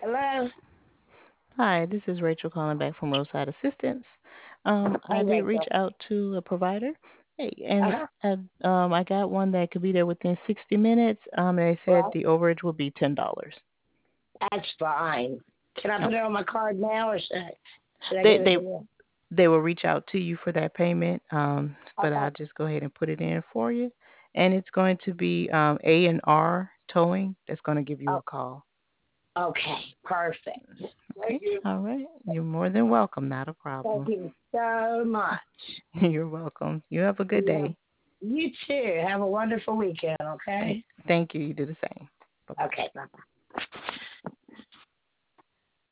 Hello. Hi, this is Rachel calling back from Roadside Assistance. Hey, I did reach Rachel. out to a provider. Hey, and Uh-huh. I got one that could be there within 60 minutes. They said Well, the overage will be $10. that's fine. Can I put it Okay. on my card now, or should I They give it they to you? they will reach out to you for that payment. But Okay. I'll just go ahead and put it in for you. And it's going to be A&R Towing that's going to give you Oh, a call. okay. Perfect. Okay. Thank you. All right. You're more than welcome. Not a Thank problem. you so much. You're welcome. You have a good You have, day. you too. Have a wonderful weekend. Okay. Thank you. You do the same. Bye bye. Okay. Bye.